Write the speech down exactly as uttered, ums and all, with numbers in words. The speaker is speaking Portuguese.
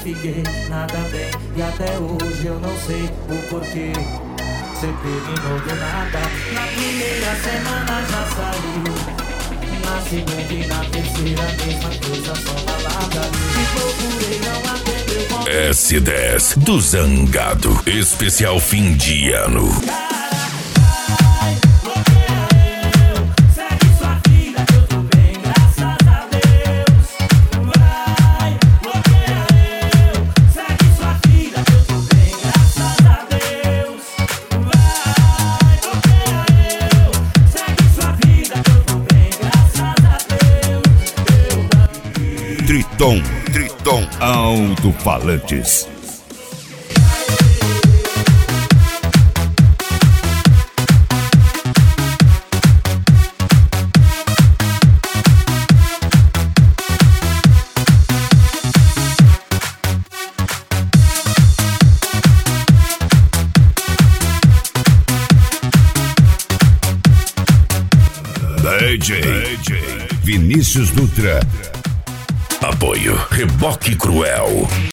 fiquei nada bem. E até hoje eu não sei o porquê. Cê terminou do nada. Na primeira semana já saiu. Na segunda e na terceira mesma coisa, só balada. Te procurei, não atendeu. S dez do Zangado. Especial fim de ano. Triton, Triton, alto-falantes. D J, D J Vinícius Dutra. Apoio Reboque Cruel.